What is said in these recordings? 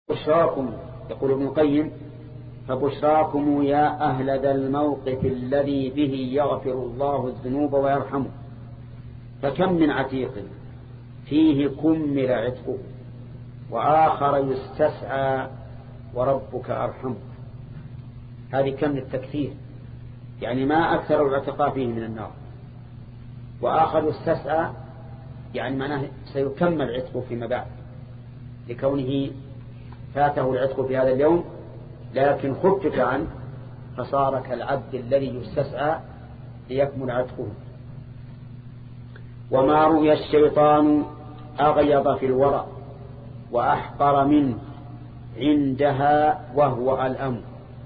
بشراكم، يقول ابن القيم: فبشراكم يا أهل ذا الموقف الذي به يغفر الله الذنوب ويرحمه، فكم من عتيق فيه كمل عتقه وآخر يستسعى وربك أرحمه. هذه كم التكثير، يعني ما أكثر العتقاء فيه من النار. وآخر يستسعى يعني معناه سيكمل عتقه فيما بعد، لكونه فاته العتق في هذا اليوم لكن خفف عنه فصار كالعبد الذي يستسعى ليكمل عتقه. وما رؤي الشيطان أغيض في الورى وأحقر منه عندها وهو الأمر.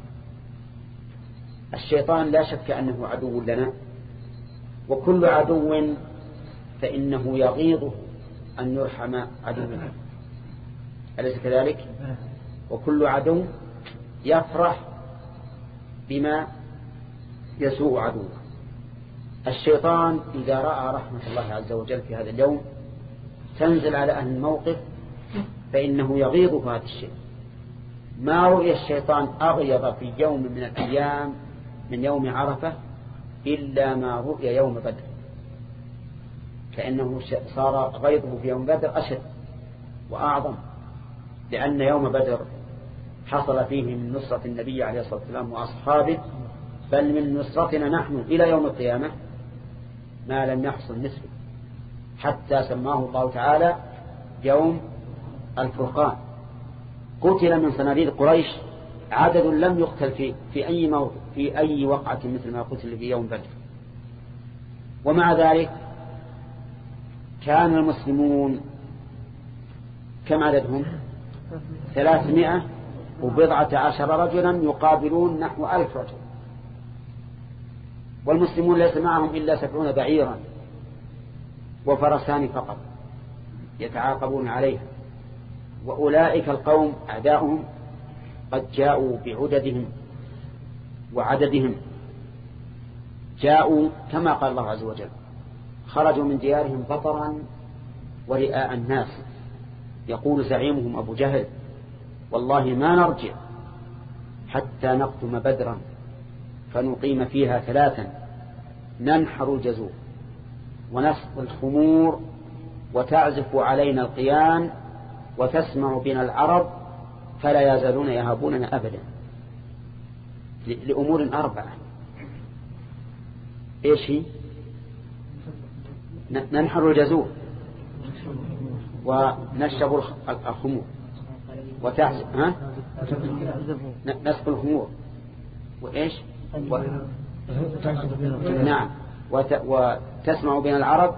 الشيطان لا شك أنه عدو لنا، وكل عدو فإنه يغيظه أن يرحم عدوه، أليس كذلك؟ وكل عدو يفرح بما يسوء عدوه. الشيطان إذا رأى رحمة الله عز وجل في هذا اليوم تنزل على أهل الموقف فإنه يغيظ هذا الشيء. ما رؤي الشيطان أغيظ في يوم من الأيام من يوم عرفة إلا ما رؤي يوم بدر، كأنه صار غيظه في يوم بدر أشد وأعظم، لأن يوم بدر حصل فيه من نصرة النبي عليه الصلاة والسلام وأصحابه، بل من نصرتنا نحن إلى يوم القيامة ما لم يحصل مثله، حتى سماه الله تعالى يوم الفرقان. قتل من صناديد قريش عدد لم يقتل في أي وقعة مثل ما قتل في يوم بدر. ومع ذلك كان المسلمون كم عددهم؟ 310 رجلا يقابلون نحو 1000 رجل، والمسلمون ليس معهم إلا 70 بعيرا وفرسان فقط يتعاقبون عليها، وأولئك القوم أعداؤهم قد جاءوا بعددهم وعددهم، جاءوا كما قال الله عز وجل: خرجوا من ديارهم بطرا ورئاء الناس. يقول زعيمهم أبو جهل: والله ما نرجع حتى نقدم بدرا فنقيم فيها 3: ننحر الجزور ونسق الخمور وتعزف علينا القيان وتسمع بنا العرب فلا يزالون يهابوننا أبدا. لأمور 4: إيش هي؟ ننحر الجزور ونشرب الخمور وتعزف نسق الخمور وإيش نعم وتسمع بين العرب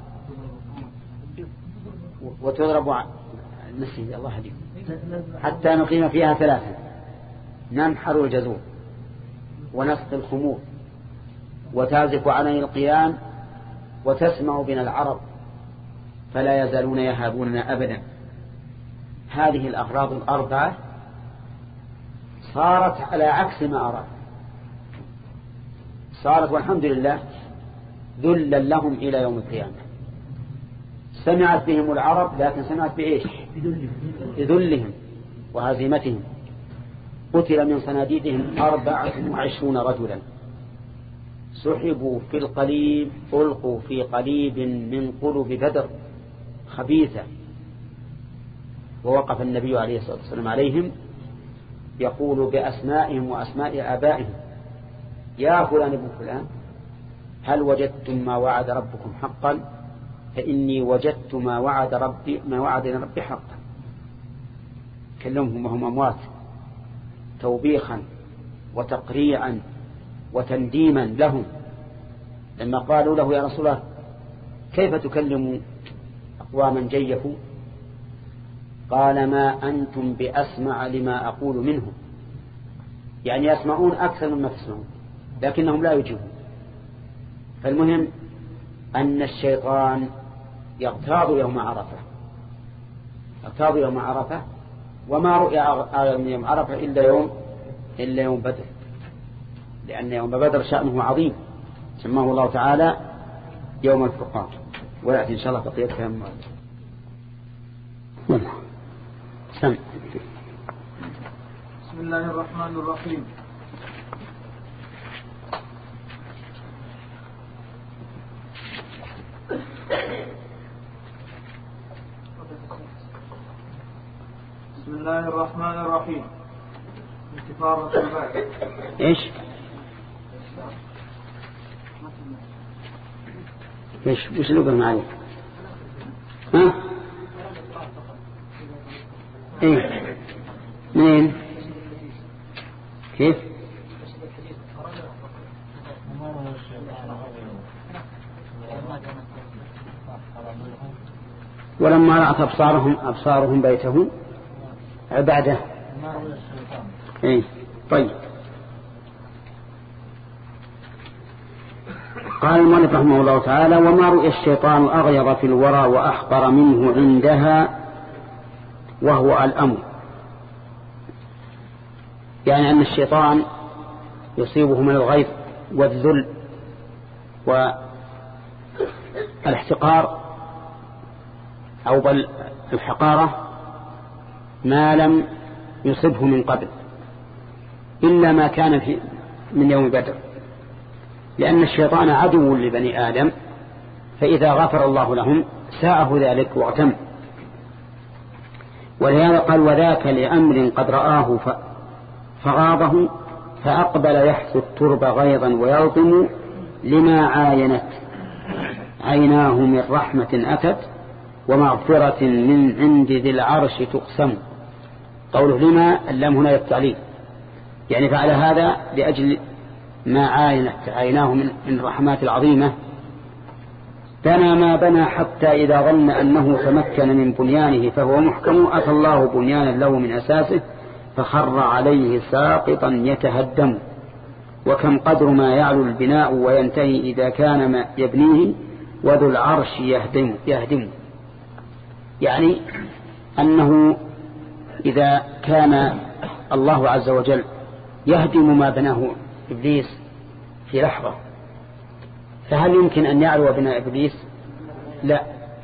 وتضرب نسي الله عليكم حتى نقيم فيها 3: ننحر الجزور ونسق الخمور وتعزف علينا القيان وتسمع بنا العرب فلا يزالون يهابوننا أبدا. هذه الأغراض 4 صارت على عكس ما أراد، صارت والحمد لله ذلا لهم إلى يوم القيامة. سمعت بهم العرب لكن سمعت بإيش؟ بذلهم وهزيمتهم. قتل من صناديدهم 24 رجلا، سحبوا في القليب، ألقوا في قليب من قلوب بدر خبيثة. ووقف النبي عليه الصلاة والسلام عليهم يقول بأسمائهم وأسماء آبائهم: يا فلان ابن فلان، هل وجدتم ما وعد ربكم حقا؟ فإني وجدت ما وعدنا ربي حقا. كلمهم وهم أموات توبيخا وتقريعا وتنديما لهم، لما قالوا له: يا رسول الله كيف تكلم أقواما جيفوا؟ قال: ما أنتم بأسمع لما أقول منهم، يعني يسمعون أكثر مما تسمعون لكنهم لا يجيبون. فالمهم أن الشيطان يغتاظ يوم عرفة، وما رؤي أغير من يوم عرفة إلا يوم بدر، لأن يوم بدر شأنه عظيم، سماه الله تعالى يوم الفرقان. ويأتي إن شاء الله بقية كلام. سمع الله الرحمن الرحيم. بسم الله الرحمن الرحيم. انتفاضة الباب. ايش وش اللي قلنا عليه؟ ها؟ ايه منين؟ كيف؟ ولما رأت أبصارهم بيته عباده. ايه طيب. قال المؤلف رحمه الله تعالى: وما رؤي الشيطان أغيظ في الورى وأحقر منه عندها وهو الأمر. يعني أن الشيطان يصيبه من الغيظ والذل والاحتقار أو بل الحقارة ما لم يصبه من قبل إلا ما كان من يوم بدر، لأن الشيطان عدو لبني آدم، فإذا غفر الله لهم ساءه ذلك واغتم. ولهذا قال: وذاك لأمر قد رآه فغاضه فأقبل يحث الترب غيظا ويلطم لما عاينت عيناه من رحمة أتت ومغفرة من عند ذي العرش تقسم. قوله لما اللام هنا للتعليل، يعني فعل هذا لأجل ما عاينت عيناه من الرحمات العظيمة. بنى ما بنى حتى إذا ظن أنه تمكن من بنيانه فهو محكم أتى الله بنيانا له من أساسه فخر عليه ساقطا يتهدم. وكم قدر ما يعلو البناء وينتهي إذا كان ما يبنيه وذو العرش يهدم. يعني أنه إذا كان الله عز وجل يهدم ما بناه إبليس في لحظة، فهل يمكن أن يعلو بناء إبليس؟ لا،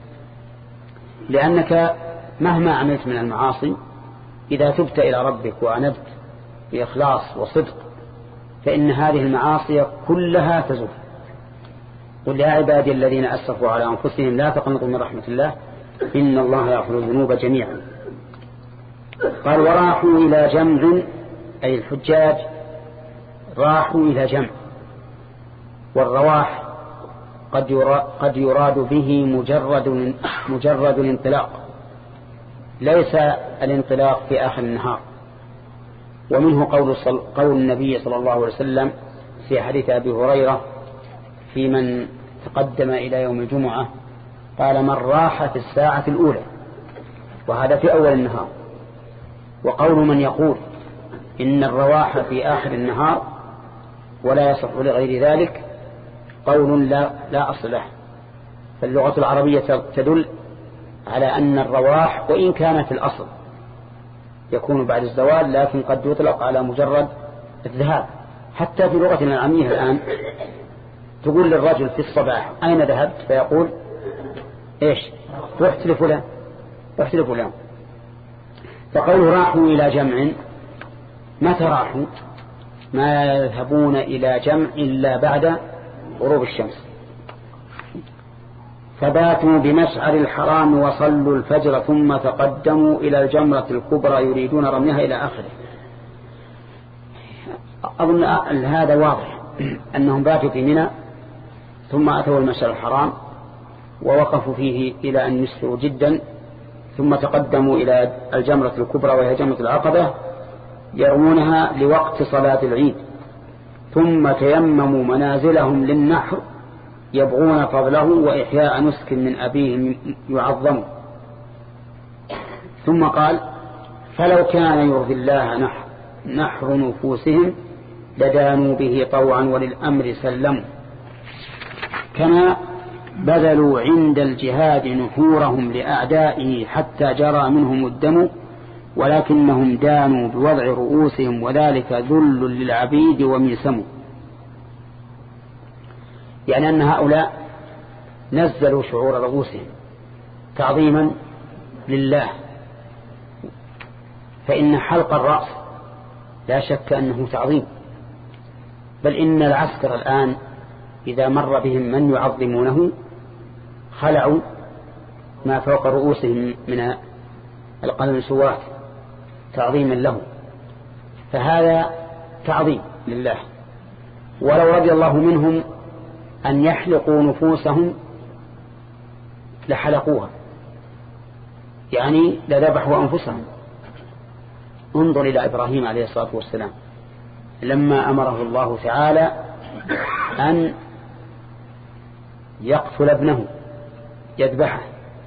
لأنك مهما عملت من المعاصي إذا تبت إلى ربك وأنبت بإخلاص وصدق فإن هذه المعاصي كلها تزول. قل يا عبادي الذين أسرفوا على أنفسهم لا تقنطوا من رحمة الله إن الله يغفر الذنوب جميعا. قال: وراحوا إلى جمع، أي الحجاج راحوا إلى جمع. والرواح قد يراد به مجرد الانطلاق، ليس الانطلاق في آخر النهار. ومنه قول النبي صلى الله عليه وسلم في حديث أبي هريرة في من تقدم إلى يوم الجمعة قال: من راح في الساعة الأولى، وهذا في أول النهار. وقول من يقول إن الرواح في آخر النهار ولا يصح لغير ذلك قول لا أصل له. فاللغة العربية تدل على أن الرواح وإن كانت الأصل يكون بعد الزوال لكن قد يطلق على مجرد الذهاب. حتى في لغتنا العامية الآن تقول للرجل في الصباح أين ذهبت؟ فيقول إيش؟ رحت لفلان. فقوله راحوا إلى جمع، متى راحوا؟ ما يذهبون إلى جمع إلا بعد غروب الشمس. فباتوا بمشعر الحرام وصلوا الفجر ثم تقدموا إلى الجمرة الكبرى يريدون رميها إلى آخره. أظن هذا واضح أنهم باتوا في منى ثم أتوا المشعر الحرام ووقفوا فيه إلى أن يسروا جدا، ثم تقدموا إلى الجمرة الكبرى وهي جمرة العقبة يرمونها لوقت صلاة العيد، ثم تيمموا منازلهم للنحر يبغون فضله وإحياء نسك من أبيهم يعظم. ثم قال: فلو كان يرضي الله نحر نفوسهم لدانوا به طوعا وللأمر سلموا. كما بذلوا عند الجهاد نحورهم لأعدائه حتى جرى منهم الدم ولكنهم دانوا بوضع رؤوسهم وذلك ذل للعبيد وميسم. يعني أن هؤلاء نزلوا شعور رؤوسهم تعظيما لله، فإن حلق الرأس لا شك أنه تعظيم، بل إن العسكر الآن إذا مر بهم من يعظمونه خلعوا ما فوق رؤوسهم من القلنسوات تعظيما له، فهذا تعظيم لله. ولو رضي الله منهم أن يحلقوا نفوسهم لحلقوها، يعني لذبحوا أنفسهم. انظر إلى إبراهيم عليه الصلاة والسلام لما أمره الله تعالى أن يقتل ابنه يذبحه،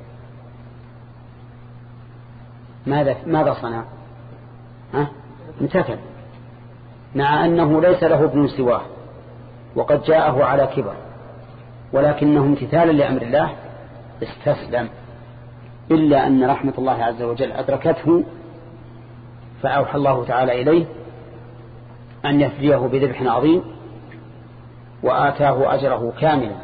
ماذا صنع؟ امتثل، مع أنه ليس له ابن سواه وقد جاءه على كبر، ولكنه امتثالا لأمر الله استسلم، إلا أن رحمة الله عز وجل أدركته فأوحى الله تعالى إليه أن يفديه بذبح عظيم وآتاه أجره كاملا.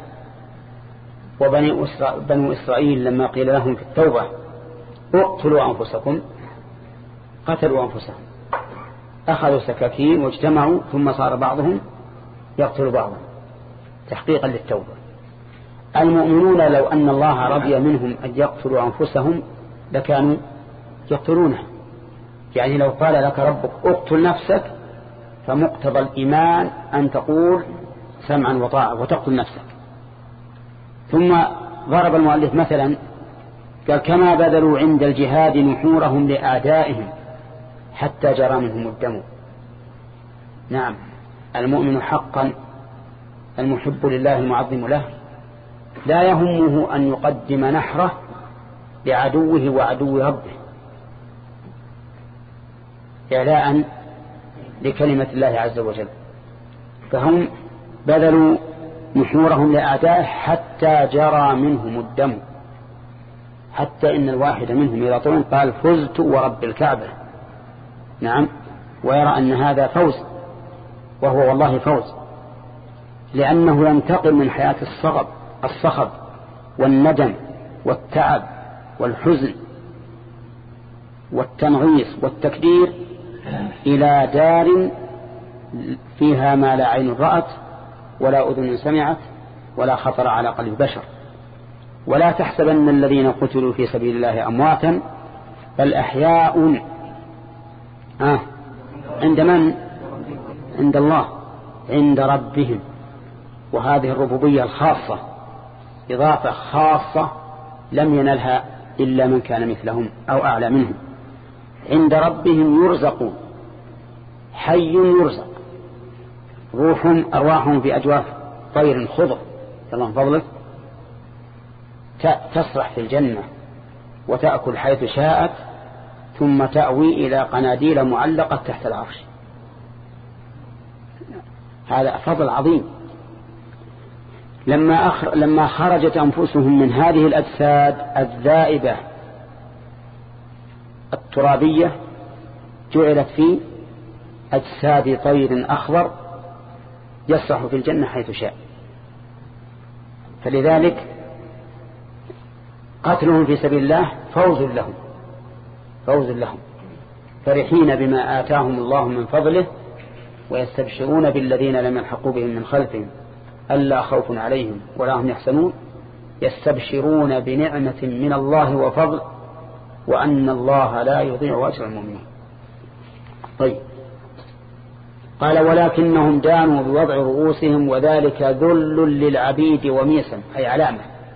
وبنو إسرائيل لما قيل لهم في التوبة اقتلوا أنفسكم قتلوا أنفسهم، أخذوا سكاكين واجتمعوا، ثم صار بعضهم يقتل بعضا تحقيقا للتوبة. المؤمنون لو أن الله رضي منهم أن يقتلوا أنفسهم لكانوا يقتلونها، يعني لو قال لك ربك اقتل نفسك فمقتضى الإيمان أن تقول سمعا وطاعة وتقتل نفسك. ثم ضرب المؤلف مثلا قال كما بذلوا عند الجهاد نحورهم لأعدائهم حتى جرى منهم الدم. نعم، المؤمن حقا المحب لله المعظم له لا يهمه أن يقدم نحره لعدوه وعدو ربه إعلاء لكلمة الله عز وجل، فهم بذلوا نحورهم لأعدائه حتى جرى منهم الدم، حتى إن الواحد منهم إذا طلع قال فزت ورب الكعبة. نعم، ويرى أن هذا فوز، وهو والله فوز، لأنه ينتقل من حياة الصخب والندم والتعب والحزن والتنغيص والتكدير إلى دار فيها ما لا عين رأت ولا أذن سمعت ولا خطر على قلب بشر. ولا تحسبن الذين قتلوا في سبيل الله أمواتا بل أحياء عند من؟ عند الله، عند ربهم. وهذه الربوبية الخاصة إضافة خاصة لم ينلها إلا من كان مثلهم أو أعلى منهم. عند ربهم يرزقون، حي يرزق، أرواحهم في أجواف طير خضر الله من فضلك تسرح في الجنة وتأكل حيث شاءت ثم تأوي إلى قناديل معلقة تحت العرش. هذا فضل عظيم. لما خرجت أنفسهم من هذه الأجساد الذائبة الترابية جعلت في أجساد طير أخضر يسرح في الجنة حيث شاء. فلذلك قتلهم في سبيل الله فوز لهم فرحين بما آتاهم الله من فضله ويستبشرون بالذين لم يلحقوا بهم من خلفهم ألا خوف عليهم ولا هم يحزنون يستبشرون بنعمة من الله وفضل وأن الله لا يضيع أجر المؤمنين. طيب، قال ولكنهم دانوا بوضع رؤوسهم وذلك ذل للعبيد وميسم، أي علامة.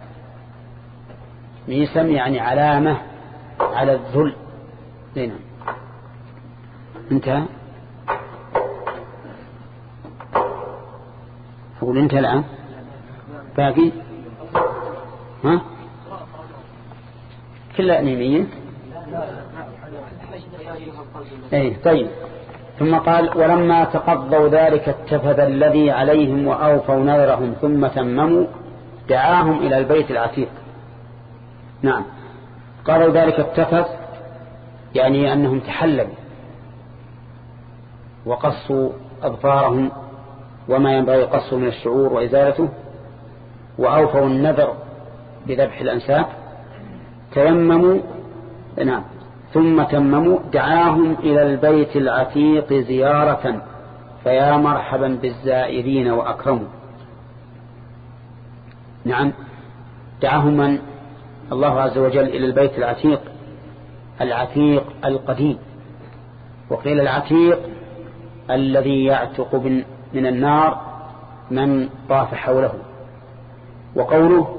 ميسم يعني علامة على الذل. هنا انتهى، أقول انتهى الآن باقي كلها أنيمية. طيب، ثم قال ولما تقضوا ذلك اتفذ الذي عليهم وأوفوا نذرهم ثم تمموا دعاهم إلى البيت العتيق. نعم، قالوا ذلك اتفذ يعني أنهم تحللوا وقصوا أظفارهم وما ينبغي قصه من الشعور وإزالته، وأوفوا النذر بذبح الأنساب، تيمموا. نعم، ثم تمموا دعاهم إلى البيت العتيق زيارة فيا مرحبا بالزائرين وأكرموا. نعم، دعاهم من الله عز وجل إلى البيت العتيق، العتيق القديم، وقيل العتيق الذي يعتق من النار من طاف حوله. وقوله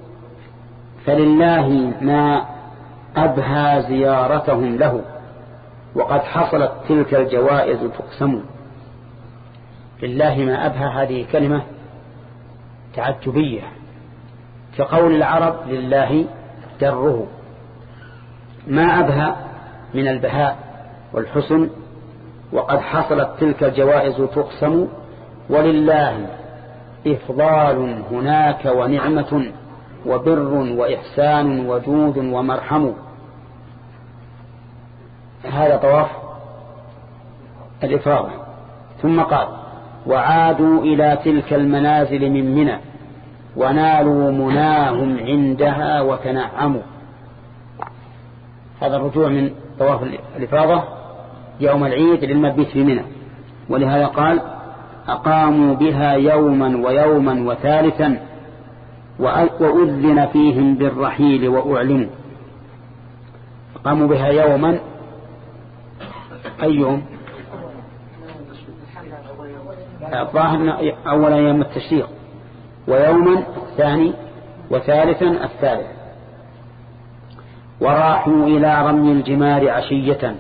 فلله ما أبهى زيارتهم له وقد حصلت تلك الجوائز تقسم. لله ما أبهى هذه كلمة تعجبية، كقول العرب لله دره. ما أبهى من البهاء والحسن، وقد حصلت تلك الجوائز تقسم، ولله إفضال هناك ونعمة وبر وإحسان وجود ومرحم. هذا طواف الإفاضة. ثم قال وعادوا إلى تلك المنازل من منى ونالوا مناهم عندها وتنعموا. هذا الرجوع من طواف الإفاضة يوم العيد للمبيت في منى، ولهذا قال أقاموا بها يوما ويوما وثالثا وأذن فيهم بالرحيل وأعلنوا. أقاموا بها يوما، أي يوم؟ الظاهر أول أيام التشريق، ويوما الثاني، وثالثا الثالث. وراحوا إلى رمي الجمار عشية،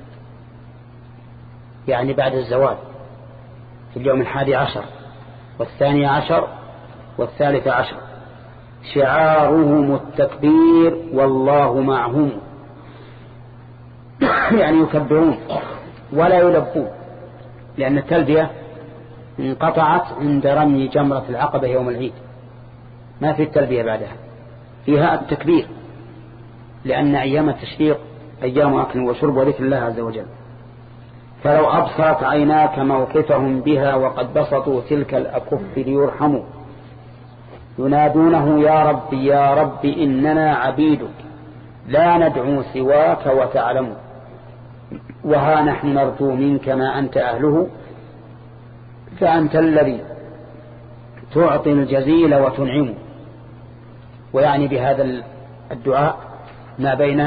يعني بعد الزوال، في اليوم 11 و12 و13. شعارهم التكبير والله معهم، يعني يكبرون ولا يلبون، لأن التلبية انقطعت عند رمي جمرة العقبة يوم العيد، ما في التلبية بعدها، فيها التكبير، لأن أيام التشريق أيام أكل وشرب وذكر الله عز وجل. فلو أبصرت عيناك موقفهم بها وقد بسطوا تلك الأكف ليرحموا. ينادونه يا رب يا رب إننا عبيدك لا ندعو سواك وتعلم، وها نحن نرجو منك ما أنت أهله فأنت الذي تعطي الجزيل وتنعم. ويعني بهذا الدعاء ما بين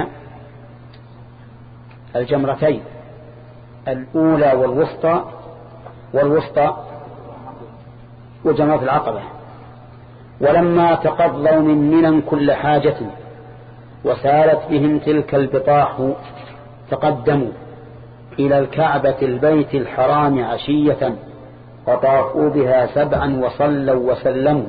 الجمرتين الأولى والوسطى وجمرة العقبة. ولما تقضوا من منى كل حاجة وسالت بهم تلك البطاح تقدموا إلى الكعبة البيت الحرام عشية وطافوا بها 7 وصلوا وسلموا.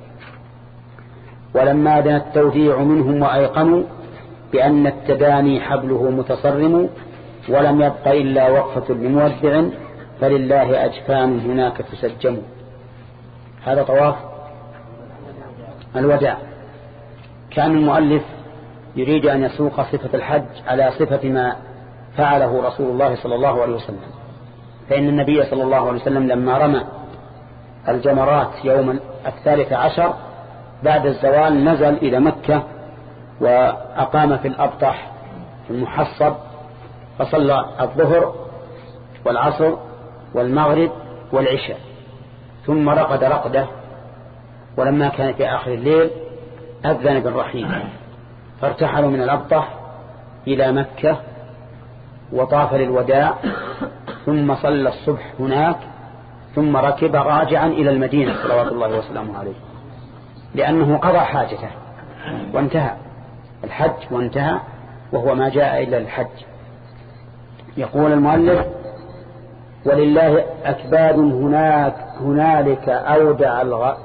ولما دنا التوديع منهم وأيقنوا بأن التداني حبله متصرم ولم يبق إلا وقفة لمودع فلله أجفان هناك تسجم. هذا طواف الوداع. كان المؤلف يريد أن يسوق صفة الحج على صفة ما فعله رسول الله صلى الله عليه وسلم، فإن النبي صلى الله عليه وسلم لما رمى الجمرات يوم 13 بعد الزوال نزل إلى مكة وأقام في الأبطح في المحصب، فصلى الظهر والعصر والمغرب والعشاء، ثم رقد رقدة، ولما كان في آخر الليل أذن بالرحيل، فارتحلوا من الأبطح إلى مكة وطاف للوداع، ثم صلى الصبح هناك، ثم ركب راجعا إلى المدينة صلوات الله وسلامه عليه، لأنه قضى حاجته وانتهى الحج وانتهى، وهو ما جاء إلا الحج. يقول المؤلف ولله أكباد هنالك أودع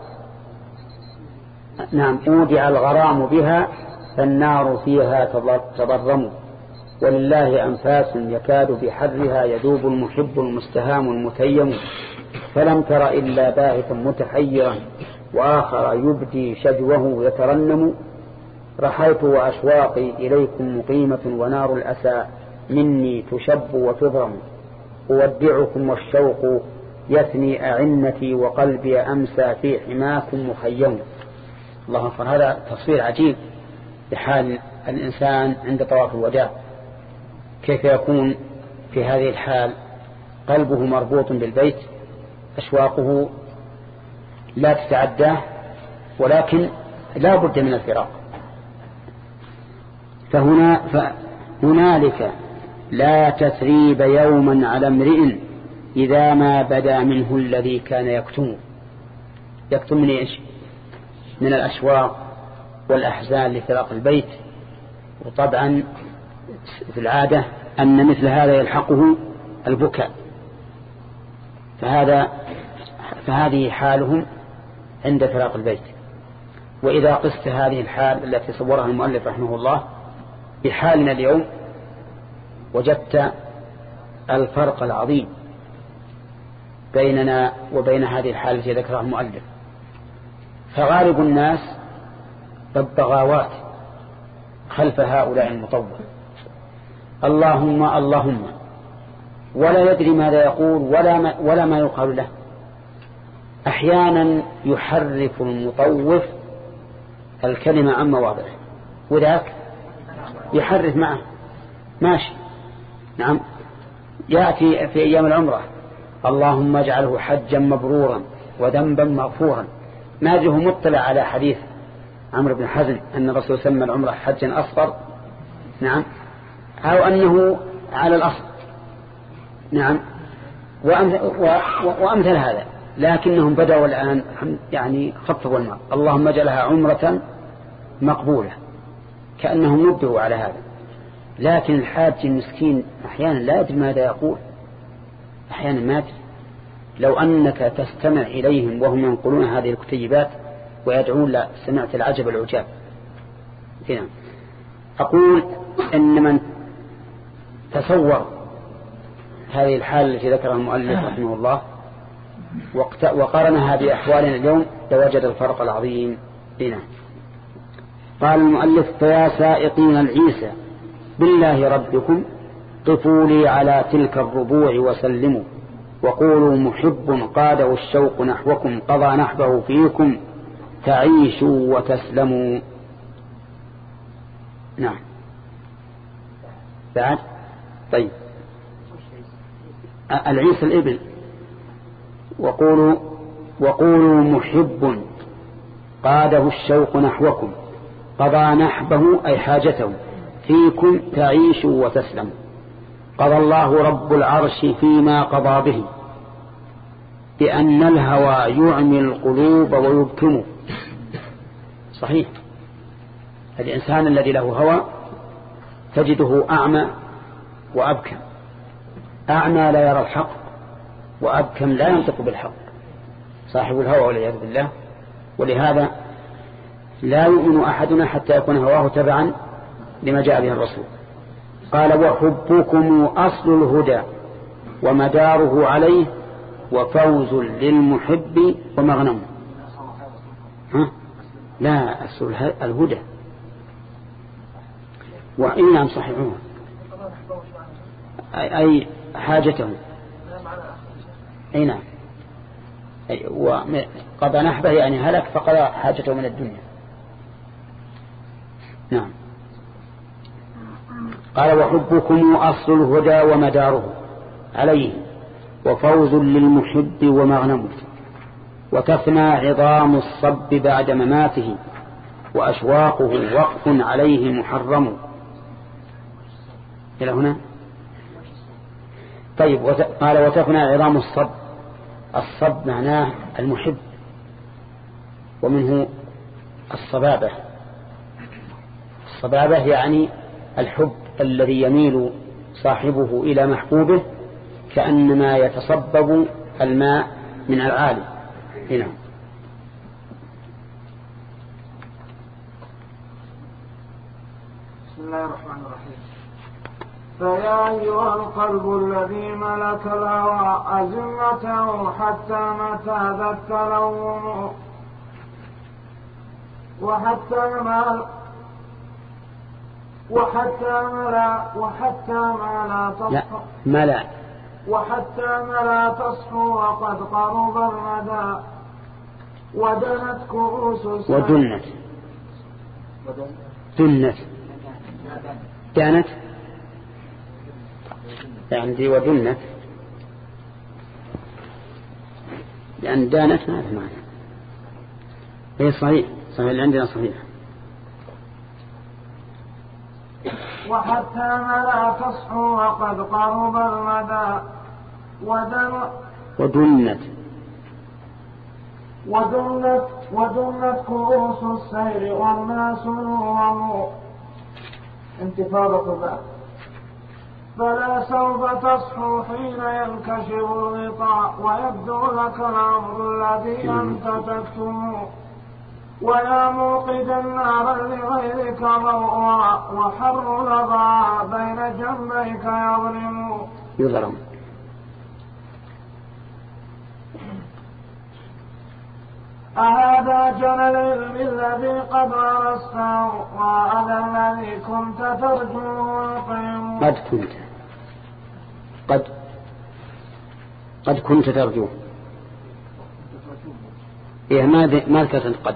الغرام بها فالنار فيها تضرم، ولله أنفاس يكاد بحرها يذوب المحب المستهام المتيم، فلم تر إلا باهتا متحيرا وآخر يبدي شجوه يترنم، رحلت وأشواقي إليكم مقيمة ونار الأسى مني تشب وتضرم، أودعكم والشوق يثني أعنتي وقلبي أمسى في حماكم مخيم. الله أكبر. هذا تصوير عجيب لحال الإنسان عند طواف الوداع، كيف يكون في هذه الحال قلبه مربوط بالبيت، أشواقه لا تتعداه، ولكن لا بد من الفراق. فهنالك لا تثريب يوما على امرئ إذا ما بدا منه الذي كان يكتم من إيش؟ من الأشواق والأحزان لفراق البيت. وطبعا في العادة أن مثل هذا يلحقه البكاء، فهذه حالهم عند فراق البيت. وإذا قست هذه الحال التي صورها المؤلف رحمه الله بحالنا اليوم وجدت الفرق العظيم بيننا وبين هذه الحالة التي ذكرها المؤلف. فغالب الناس ببغاوات خلف هؤلاء المطوع، اللهم اللهم، ولا يدري ماذا يقول ولا ما يقال له. أحيانا يحرف المطوف الكلمة عن مواضعه، وذاك يحرف معه ماشي. نعم، يأتي في أيام العمرة اللهم اجعله حجا مبرورا وذنبا مغفورا. ما أدري هو مطلع على حديث عمرو بن حزم أن الرسول سمى العمرة حجا أصغر، نعم، أو أنه على الأصل، نعم، وأمثل هذا. لكنهم بدأوا الآن يعني خفضوا الماء، اللهم اجعلها عمرة مقبولة، كأنهم نبهوا على هذا. لكن الحاج المسكين أحيانا لا يدري ماذا يقول، أحيانا ما يدري. لو أنك تستمع إليهم وهم ينقلون هذه الكتيبات ويدعون لا سمعت العجب العجاب. هنا أقول إن من تصور هذه الحالة التي ذكرها المؤلف رحمه الله وقارنها بأحوالنا اليوم لوجد الفرق العظيم هنا. قال المؤلف فيا سائقين العيسى بالله ربكم قفوا لي على تلك الربوع وسلموا، وقولوا محب قاده الشوق نحوكم قضى نحبه فيكم تعيشوا وتسلموا. نعم بعد. طيب العيسى الإبل. وقولوا محب قاده الشوق نحوكم قضى نحبه أي حاجته فيكم تعيشوا وتسلموا. قضى الله رب العرش فيما قضى به بأن الهوى يعمي القلوب ويبكم. صحيح، الإنسان الذي له هوى تجده أعمى وأبكم. أعمى لا يرى الحق، وأبكم لا ينطق بالحق، صاحب الهوى والعياذ بالله. ولهذا لا يؤمن أحدنا حتى يكون هواه تبعا لما جاء به الرسول. قال وحبكم أصل الهدى ومداره عليه وفوز للمحب ومغنم. لا، أصل الهدى وإنهم صحيحون أي حاجته. أي نعم، وقضى نحبه يعني هلك فقضى حاجته من الدنيا. نعم. قال وحبكم أصل الهدى ومداره عليه وفوز للمحب ومغنم، وتفنى عظام الصب بعد مماته وأشواقه وقف عليه محرم. إلى هنا. طيب قال وتفنى عظام الصب. الصب معناه المحب، ومنه الصبابة. الصبابة يعني الحب الذي يميل صاحبه إلى محبوبه كأنما يتصبب الماء من العالي. هنا بسم الله الرحمن الرحيم. فيا أيها القلب الذي ملك الهوى أزمته حتى متى ذا التلوم وحتى ملا تصحو وقد قرب المدى ودنت كؤوس دنت عندي ودنت، لأن دانت ما في معنى. هي صحيح اللي عندنا صحيح. وحتى لا تصحو وقد قرب المدى ودنت كؤوس السير والناس نوم انتفاضة بعد، فلا سوف تصحو حين ينكشف الغطاء ويبدو لك الأمر الذي أنت تكتم، ويا موقد النار لغيرك ضوءا وحر لظى بين جنبيك يظلم. أهذا جنى العلم الذي قد غرسته وهذا الذي كنت ترجوه يقيم. قد كنت ترجوه. إيه ما كانت قد.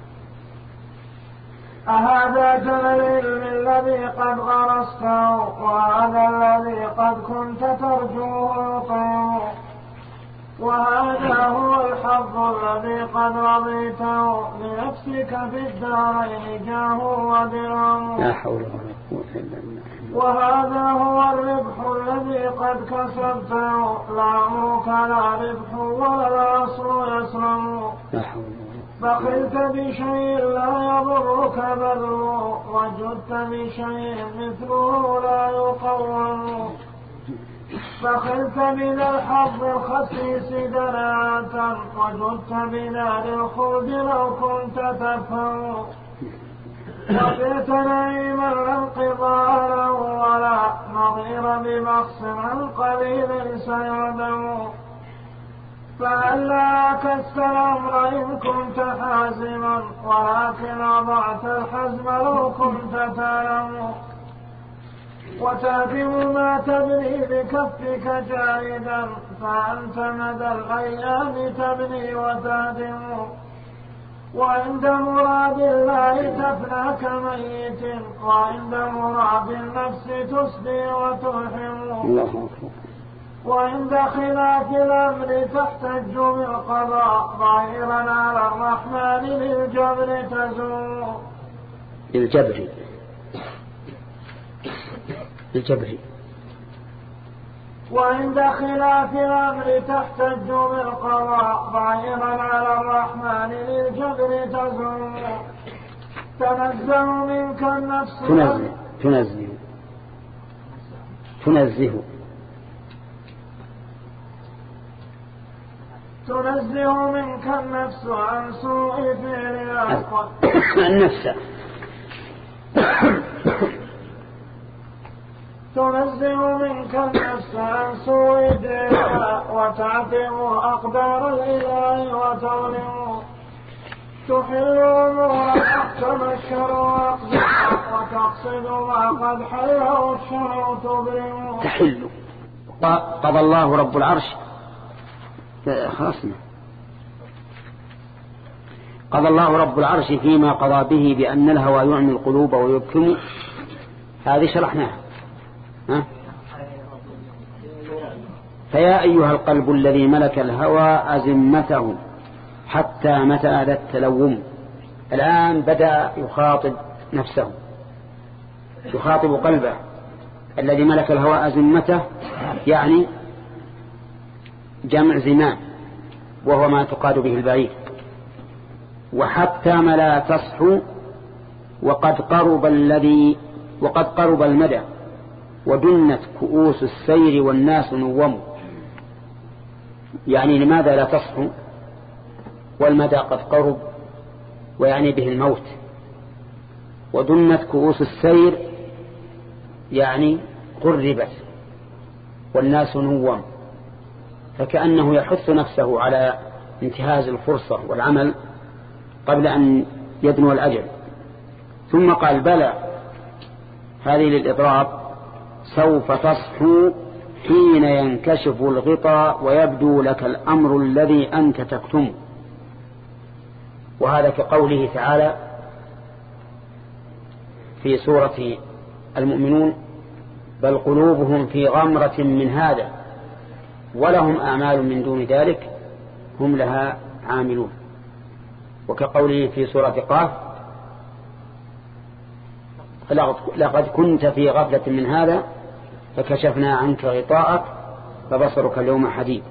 أهذا جنى العلم الذي قد غرسته وهذا الذي قد كنت ترجوه يقيم، وهذا هو الحظ الذي قد رضيته لنفسك في الدارين جاه ودرهم. لا حول ولا قوة إلا بالله. وهذا هو الربح الذي قد كسبته لا عمرك لا ربح ولا الأصل يسلم. لا حول ولا قوة. بخلت بشيء لا يضرك بذله وجدت بشيء مثله لا يقوم. فخلت من الحظ الخسيس دناة وجدت بنار الخلد لو كنت تفهم. وبئت نعيما انقضاء ولا نظير بمخص عن قليل سيعدم. فهلا كست الأمر إن كنت حازما ولكن أضعت الحزم لو كنت تعلم. وتهدم ما تبني بكفك جاهدا فأنت مدى الأيام تبني وتهدم. وعند مراد الله تفنى كميت وعند مراد النفس تسدي وتلحم. وعند خلاف الأمر تحتج بالقضاء ظاهرا على الرحمن للجبر تزول. الجبري. وعند خلاف الأمر تحتج بالقضاء ظاهرا على الرحمن للجبر تزول. تنزه منك النفس تنزه منك النفس عن سوء فعلها. النفس تنزه منك النفس عن سوء فعلها وتعتم أقدار الإله وتظلم. تحل أمورا تحكم الشرع وتقصد ما قد حله الشرع تبرم. تحل. قضى الله رب العرش خلصنا. قضى الله رب العرش فيما قضى به بأن الهوى يعمي القلوب ويبكم. هذه شرحناها. فيا أيها القلب الذي ملك الهوى أزمته حتى متى ذا التلوم. الآن بدأ يخاطب نفسه، يخاطب قلبه الذي ملك الهوى أزمته، يعني جمع زمان وهو ما تقاد به البعير. وحتى ما لا تصحو وقد قرب المدى ودنت كؤوس السير والناس نوم. يعني لماذا لا تصحو والمدى قد قرب، ويعني به الموت. ودنت كؤوس السير يعني قربت والناس نوم، فكأنه يحث نفسه على انتهاز الفرصة والعمل قبل أن يدنو الأجل. ثم قال بلى، هذه للإضراب، سوف تصحو حين ينكشف الغطاء ويبدو لك الأمر الذي أنت تكتم. وهذا كقوله تعالى في سورة المؤمنون بل قلوبهم في غمرة من هذا ولهم أعمال من دون ذلك هم لها عاملون. وكقوله في سورة قاف لقد كنت في غفلة من هذا فكشفنا عنك غطاءك فبصرك اليوم حديد.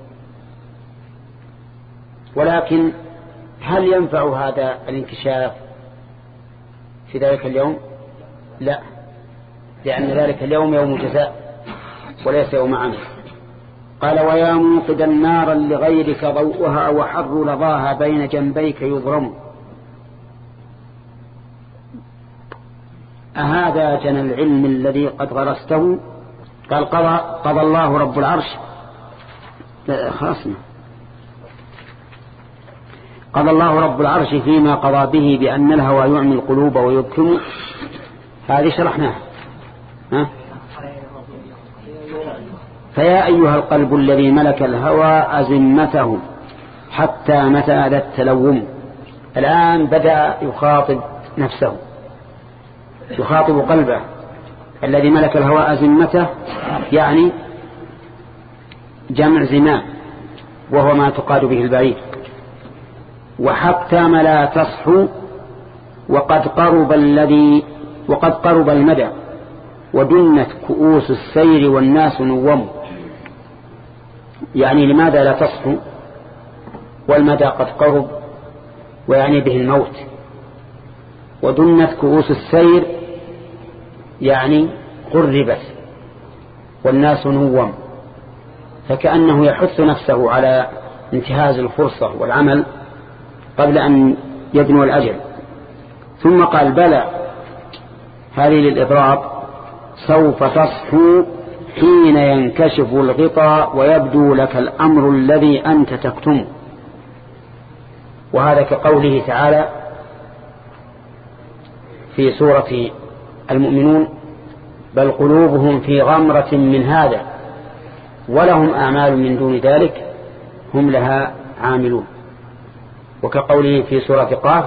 ولكن هل ينفع هذا الانكشاف في ذلك اليوم؟ لا، لأن ذلك اليوم يوم جزاء وليس يوم عمل. قال ويا موقدا نارا لغيرك ضوءها وحر لظاها بين جنبيك يضرم أهذا جنى العلم الذي قد غرسته. قال قضى الله رب العرش قضى الله رب العرش فيما قضى به بأن الهوى يعمي القلوب ويبكم. هذه شرحناها. فيا أيها القلب الذي ملك الهوى أزمته حتى متى ذا التلوم. الآن بدأ يخاطب نفسه، يخاطب قلبه الذي ملك الهوى أزمته، يعني جمع زمام وهو ما تقاد به البعير. وحتى ما لا تصحو وقد قرب المدى ودنت كؤوس السير والناس نوم. يعني لماذا لا تصحو والمدى قد قرب، ويعني به الموت. ودنت كؤوس السير يعني قربت والناس نوم، فكأنه يحث نفسه على انتهاز الفرصة والعمل قبل أن يدنو الأجل. ثم قال بلى، هذه للإضراب، سوف تصحو حين ينكشف الغطاء ويبدو لك الأمر الذي أنت تكتمه. وهذا كقوله تعالى في سورة المؤمنون بل قلوبهم في غمرة من هذا ولهم أعمال من دون ذلك هم لها عاملون. وكقوله في سورة قاف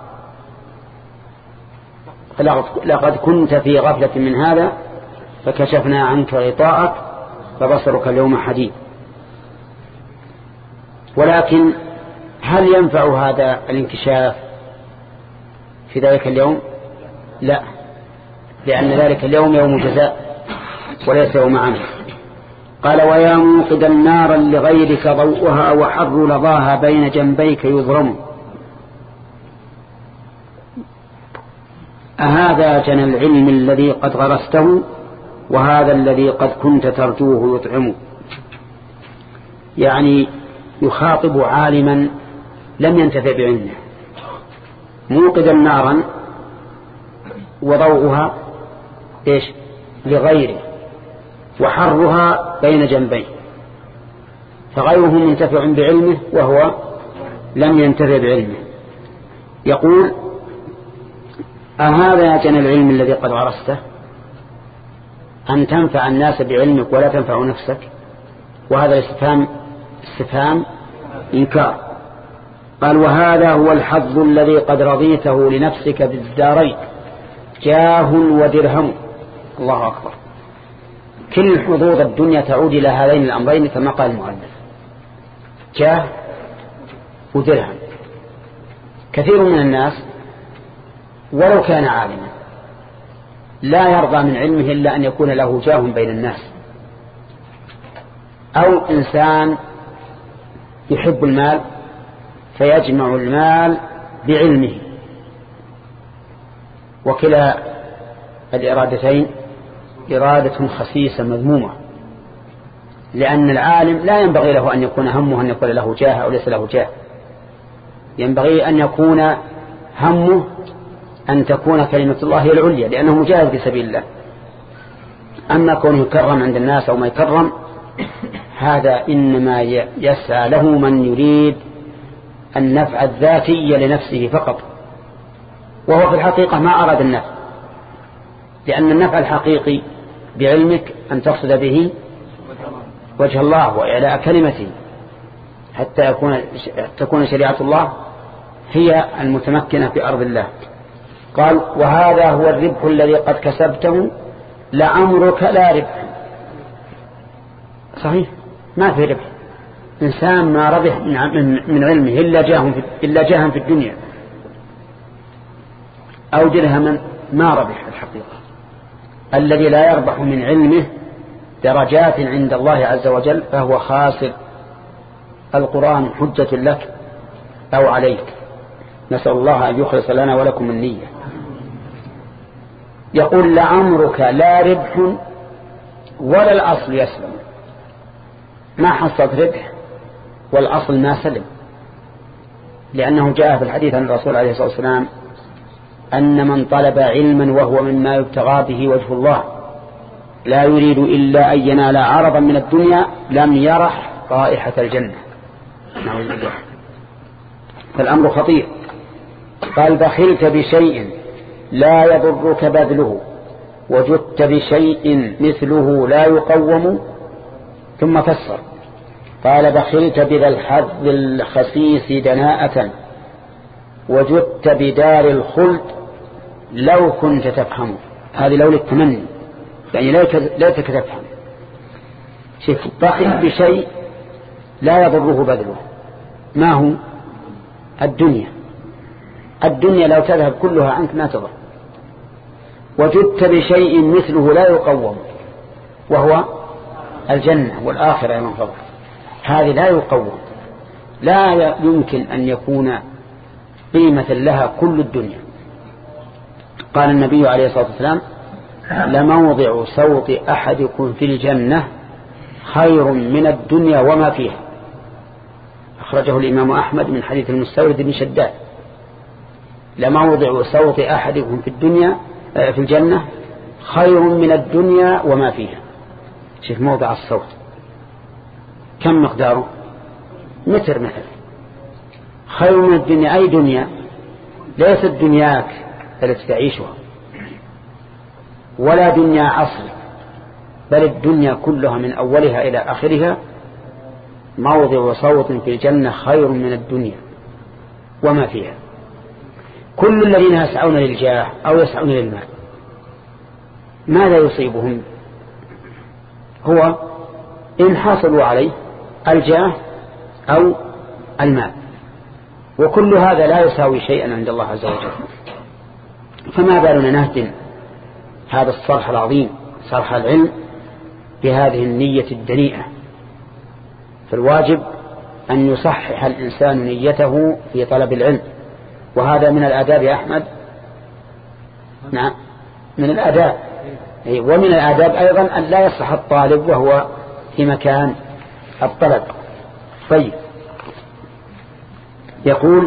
لقد كنت في غفلة من هذا فكشفنا عنك غطاءك فبصرك اليوم حديد. ولكن هل ينفع هذا الانكشاف في ذلك اليوم؟ لا، لأن ذلك اليوم يوم جزاء وليس يوم عمل. قال ويا موقدا نارا لغيرك ضوءها وحر لظاها بين جنبيك يضرم أهذا جنى العلم الذي قد غرسته وهذا الذي قد كنت ترجوه يطعم. يعني يخاطب عالما لم ينتفع بعلمه. موقدا نارا وضوءها إيش لغيره وحرها بين جنبيه، فغيره منتفع بعلمه وهو لم ينتفع بعلمه. يقول أهذا جنى العلم الذي قد غرسته، أن تنفع الناس بعلمك ولا تنفع نفسك. وهذا استفهام إنكار. قال وهذا هو الحظ الذي قد رضيته لنفسك بالدارين جاه ودرهم. الله أكبر. كل حظوظ الدنيا تعود إلى هذين الأمرين كما قال المؤلف، جاه ودرهم. كثير من الناس ولو كان عالما لا يرضى من علمه إلا أن يكون له جاه بين الناس، أو إنسان يحب المال فيجمع المال بعلمه. وكلا الإرادتين إرادة خسيسة مذمومة، لأن العالم لا ينبغي له أن يكون همه أن يكون له جاه أو ليس له جاه. ينبغي أن يكون همه أن تكون كلمة الله هي العليا، لأنه مجاهد في سبيل الله. أما كونه يكرم عند الناس أو ما يكرم، هذا إنما يسعى له من يريد النفع الذاتي لنفسه فقط، وهو في الحقيقة ما أراد النفع، لأن النفع الحقيقي بعلمك أن تقصد به وجه الله وإعلاء كلمته حتى تكون شريعة الله هي المتمكنة في أرض الله. قال وهذا هو الربح الذي قد كسبته لعمرك لا ربح. صحيح، ما في ربح. إنسان ما ربح من علمه إلا جاها في الدنيا أو درهما ما ربح الحقيقة. الذي لا يربح من علمه درجات عند الله عز وجل فهو خاسر. القرآن حجة لك أو عليك. نسأل الله أن يخلص لنا ولكم النية. يقول لعمرك لا ربح ولا الأصل يسلم. ما حصلت ربح والأصل ما سلم، لأنه جاء في الحديث عن الرسول عليه الصلاة والسلام أن من طلب علما وهو مما يبتغى به وجه الله لا يريد إلا أن ينال عرضا من الدنيا لم يرح رائحة الجنة. نعوذ بالله. فالأمر خطير. قال بخلت بشيء لا يضرك بذله وجدت بشيء مثله لا يقوم. ثم فسر قال بخلت بذا الحظ الخسيس دناءة وجدت بدار الخلد لو كنت تفهم. هذه لو للتمني، يعني ليتك تفهم. شوف، بخل بشيء لا يضره بذله. ما هو؟ الدنيا. الدنيا لو تذهب كلها عنك ما تضر. وجدت بشيء مثله لا يقوم وهو الجنة والآخرة من فضل. هذه لا يقوم، لا يمكن أن يكون قيمة لها كل الدنيا. قال النبي عليه الصلاة والسلام لموضع صوت أحدكم في الجنة خير من الدنيا وما فيها. أخرجه الإمام أحمد من حديث المستورد بن شداد. لموضع صوت أحدكم في الجنة خير من الدنيا وما فيها. شوف موضع الصوت كم مقداره؟ متر مثل. خير من الدنيا أي دنيا؟ ليست دنياك التي تعيشها ولا دنيا عصرك، بل الدنيا كلها من أولها إلى آخرها. موضع صوت في الجنة خير من الدنيا وما فيها. كل الذين يسعون للجاه أو يسعون للمال ماذا يصيبهم؟ هو إن حصلوا عليه الجاه أو المال، وكل هذا لا يساوي شيئا عند الله عز وجل. فما بالنا نهدم هذا الصرح العظيم، صرح العلم، بهذه النية الدنيئة. فالواجب أن يصحح الإنسان نيته في طلب العلم، وهذا من الآداب يا أحمد. نعم، من الآداب. ومن الآداب أيضا أن لا يصح الطالب وهو في مكان الطلب. طيب، يقول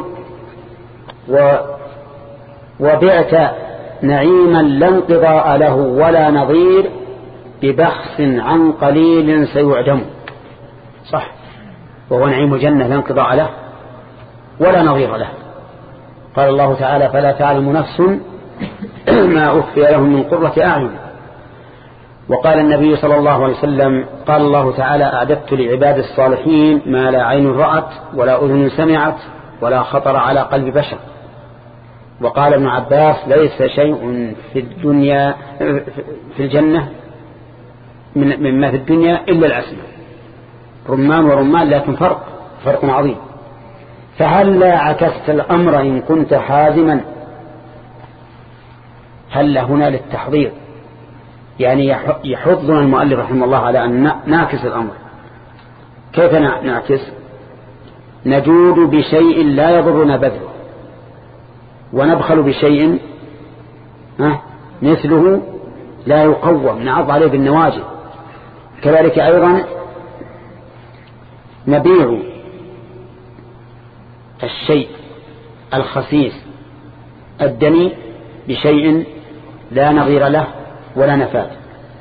وبعت نعيما لا انقضاء له ولا نظير ببخس عن قليل سيعدم. صح، وهو نعيم الجنة لا انقضاء له ولا نظير له. قال الله تعالى فلا تعلم نفس ما أخفي لهم من قرة أعين. وقال النبي صلى الله عليه وسلم قال الله تعالى أعددت لعباد الصالحين ما لا عين رأت ولا أذن سمعت ولا خطر على قلب بشر. وقال ابن عباس ليس شيء في الدنيا في الجنة مما في الدنيا إلا العسل. رمان ورمان، لكن فرق عظيم. فهل لا عكست الأمر إن كنت حازما؟ هل هنا للتحضير، يعني يحضنا المؤلف رحمه الله على أن نعكس الأمر. كيف نعكس؟ نجود بشيء لا يضرنا بذله ونبخل بشيء مثله لا يقوم، نعض عليه بالنواجذ. كذلك أيضا نبيع الشيء الخسيس الدني بشيء لا نظير له ولا نفاد.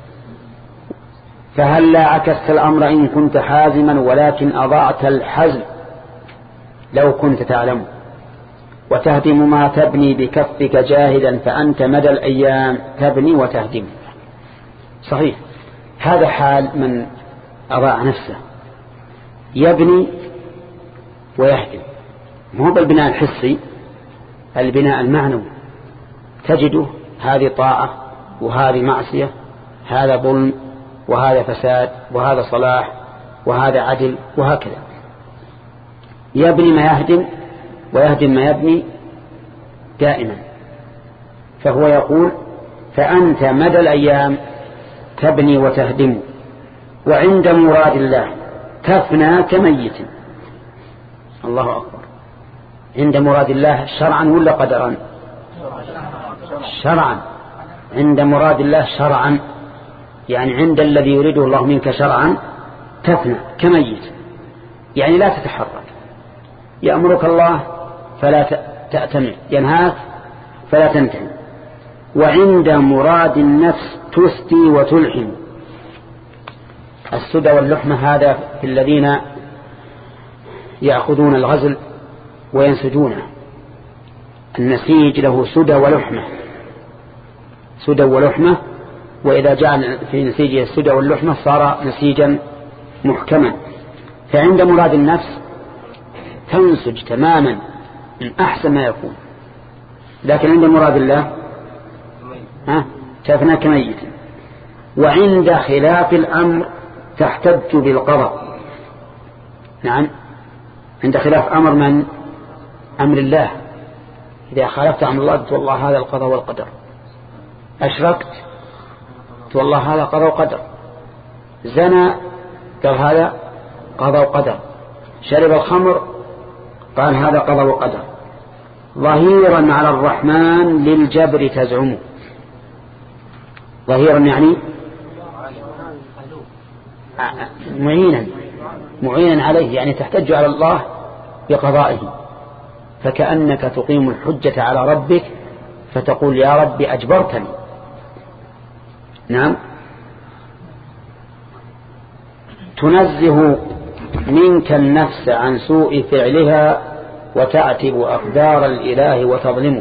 فهل لا عكست الأمر إن كنت حازما ولكن أضعت الحزم لو كنت تعلم وتهدم ما تبني بكفك جاهدا فأنت مدى الأيام تبني وتهدم. صحيح، هذا حال من أضاع نفسه، يبني ويهدم. مو بالبناء الحسي، البناء المعنوي. تجده هذه طاعة وهذه معصية، هذا ظلم وهذا فساد وهذا صلاح وهذا عدل، وهكذا يبني ما يهدم ويهدم ما يبني دائما. فهو يقول فأنت مدى الأيام تبني وتهدم، وعند مراد الله تفنى كميت. الله أكبر. عند مراد الله شرعا ولا قدرا؟ شرعا. عند مراد الله شرعا، يعني عند الذي يريده الله منك شرعا تفنى كميت، يعني لا تتحرك. يأمرك الله فلا تأتمع، ينهاك فلا تنتهي. وعند مراد النفس تسدي وتلحم. السدى واللحمة هذا في الذين يأخذون الغزل وينسجونه. النسيج له سدى ولحمة، سدى ولحمة، وإذا جعل في نسيجه السدى واللحمة صار نسيجا محكما. فعند مراد النفس تنسج تماما من أحسن ما يكون، لكن عند مراد الله تفنى كميت. وعند خلاف الأمر تحتج بالقضاء. نعم، عند خلاف أمر من؟ أمر الله. إذا خالفت أمر الله قلت والله هذا القضاء والقدر. أشركت قلت والله هذا قضاء وقدر. زنى قال هذا قضاء وقدر. شرب الخمر قال هذا قضاء وقدر. ظهيرا على الرحمن للجبر تزعمه. ظهيرا يعني معينا عليه، يعني تحتج على الله بقضائه، فكأنك تقيم الحجة على ربك فتقول يا رب أجبرتني. نعم. تنزه منك النفس عن سوء فعلها وتعتب أقدار الإله وتظلمه.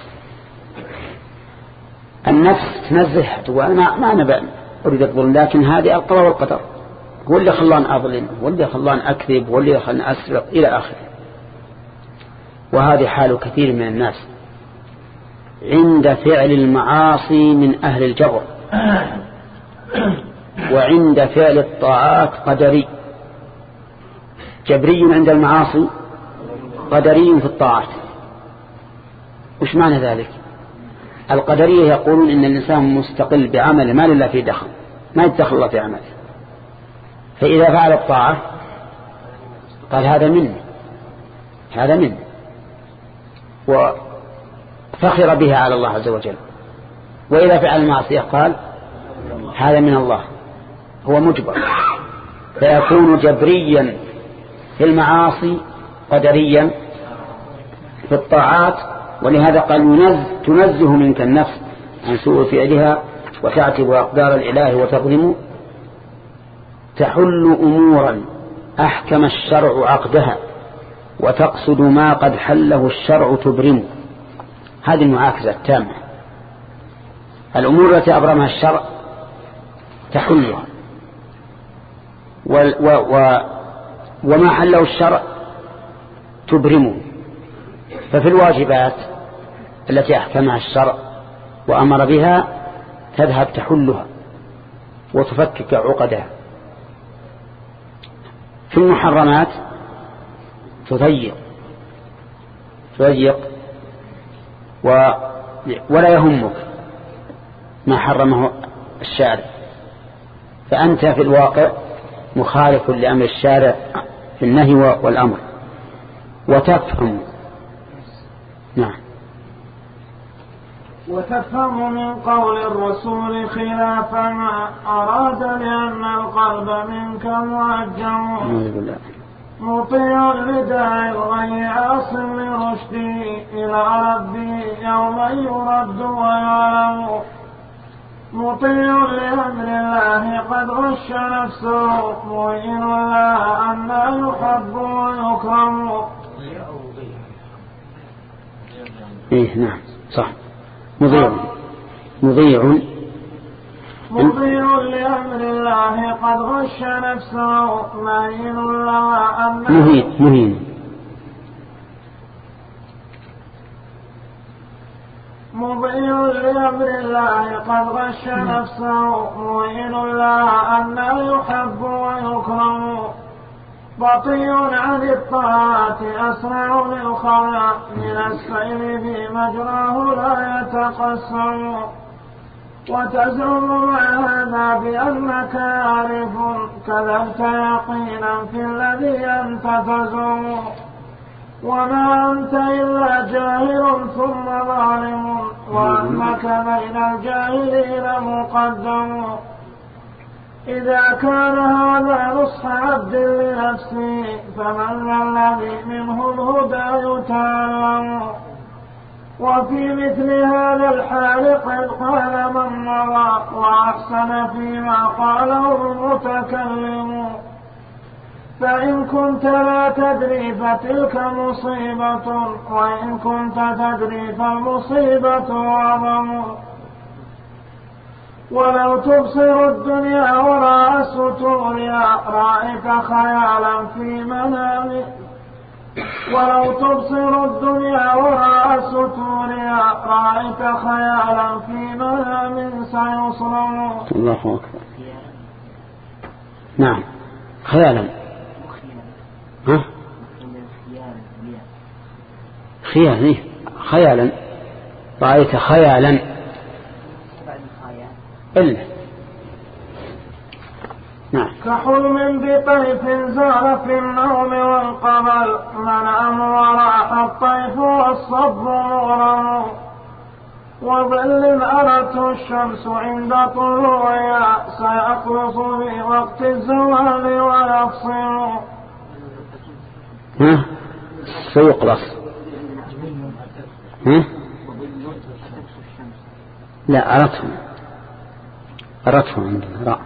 النفس تنزه وأنا ما أريد الظلم، لكن هذه القضاء والقدر، هو اللي خلان أظلم، هو اللي خلان أكذب، هو اللي خلان أسرق إلى آخره. وهذه حال كثير من الناس عند فعل المعاصي من أهل الجبر، وعند فعل الطاعات قدري. جبري عند المعاصي، قدري في الطاعات. وش معنى ذلك؟ القدرية يقولون إن الإنسان مستقل بعمله، ما لله فيه دخل، ما يدخل الله في عمله. فإذا فعل الطاعة قال هذا مني، هذا مني، وفخر بها على الله عز وجل. وإذا فعل المعصية قال هذا من الله، هو مجبر. فيكون جبريا في المعاصي قدريا في الطاعات. ولهذا قال تنزه منك النفس عن سوء فعلها وتعتب أقدار الإله وتظلم. تحل أمورا أحكم الشرع عقدها وتقصد ما قد حله الشرع تبرم. هذه المعاكسة التامة. الأمور التي أبرمها الشرع تحلها، وما حله الشرع تبرمه. ففي الواجبات التي أحكمها الشرع وأمر بها تذهب تحلها وتفكك عقدها. في المحرمات تضيق ولا يهمك ما حرمه الشارع، فأنت في الواقع مخالف لأمر الشارع في النهي والأمر. وتفهم. نعم. وتفهم من قول الرسول خلاف ما أراد، لأن القلب منك موجه مطيع لداعي الغي عاصم لرشدي إلى ربي يوما يرد ويعلم. مطيع لأمر الله قد غش نفسه مؤمن لا أن يحب ويكرم. نعم صح. مضيع لأمر الله قد غش نفسه مهين لا أن مضيع لأمر بالله قد غش نفسه موئن لها أن يحب ويكرم بطيء عن الطاعات أسرع للخوى من السير في مجراه لا يتقسم وتزعم مع هذا بأنك عارف كذبت يقينا في الذي أنت تزعم وما أنت إلا جاهل ثم ظالم وأنك بين الجاهلين مقدم إذا كان هذا نصح عبد لنفسه فمن الذي منه الهدى يتعلم وفي مثل هذا الحال قد قال من مضى وأحسن فيما قاله المتكلم فإن كنت لا تدري فتلك مصيبة وإن كنت تدري فالمصيبة أعظم ولو تبصر الدنيا وراء ستورها رأيت خيالا في منام ولو تبصر الدنيا وراء ستورها رأيت خيالا في منام سيصرم. الله أكبر. نعم خيالا. ها؟ خيالا خيالا رأيت خيالا إلا نعم. كحلم بطيف زار في النوم والقمر منام وراح الطيف والصب مغرم وظل أرته الشمس عند طلوعها سيخلص في وقت الزوال ويفصل. سيقلص. لا أردتهم عندنا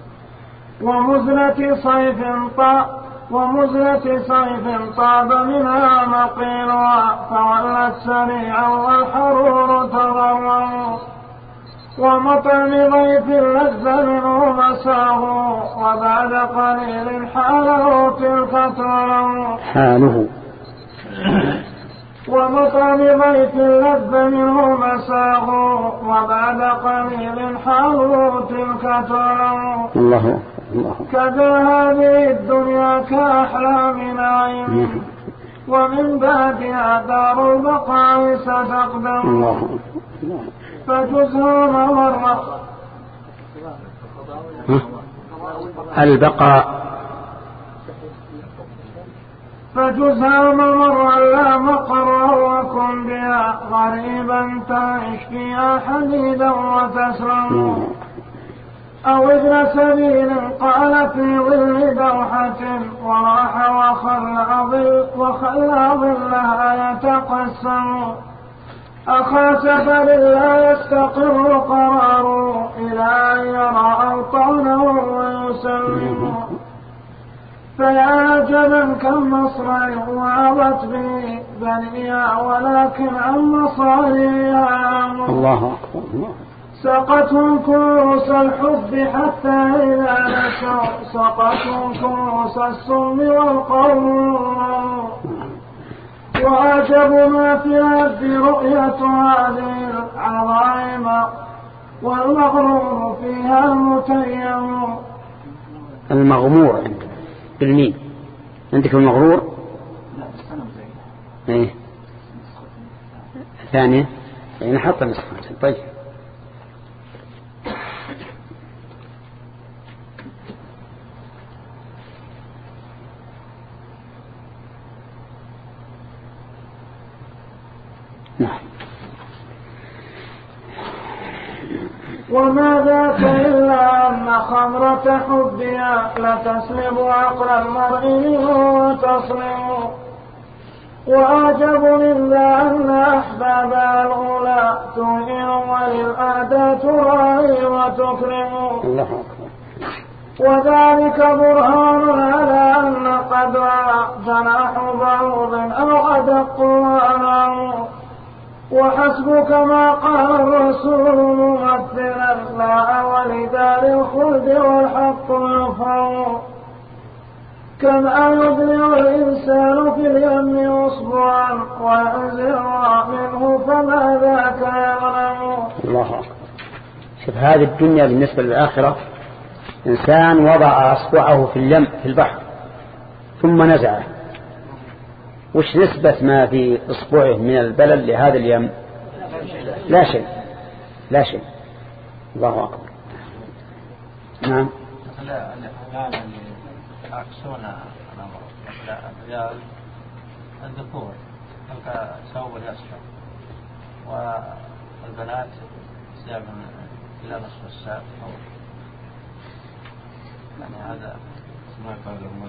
ومزلة صيف طاب منها مقيلها فولت سريعا والحرور تضرم ومطعم ضيف لذ منه مساه وبعد قليل حاله تلك ترم ومطعم ضيف لذ منه مساه وبعد قليل حاله تلك ترم. الله كذا هذه الدنيا كأحلام نعيم ومن بعدها دار البقاء ستقدم فجزها مرة البقاء فجزها مرة لا مقر وكن بها غريبا تعيش فيها حديدا وتسلم أو ابن سبيل قال في ظل دوحة وراح وخلى ظلها يتقسم أخا سفر لا يستقر قراره إلى أن يرى أوطانه ويسلم فيا عجبا كم مصرع وعظت به بنيها ولكن عن مصاريها الله أكبر. سقتهم كؤوس الحب حتى إذا نشوا سقتهم كؤوس السم والقوم وأعجب ما في العبد رؤية هذه العظائم والمغرور فيها المتيم. المغمور عندك بالمين عندك المغرور ايه ثانية يعني حط نسخة. طيب نعم. وما ذاك إلا أن خمرة حبها لتسلب عقل المرء منه وتصلم وأعجب من ذا أن أحبابها الأولى تهين وللأعداء تراعي وتكرم وذلك برهان على أن قدرها جناح بعوض أو أدق وأنام وحسبك ما قال الرسول ممثلا لا ولدار الخلد والحق يفهم كما يبلغ الإنسان في اليم أصبعا وينزع منه فما ذاك يغنم. الله أكبر. شوف هذه الدنيا بالنسبة للآخرة، إنسان وضع أصبعه في اليم في البحر ثم نزعه، وش نسبة ما في إصبعه من البلل لهذا اليم؟ لا شيء، لا شيء. الله أكبر. نعم. الذكور ثوب الأسفل والبنات ثياب إلى نصف الساق، يعني هذا ما قالوا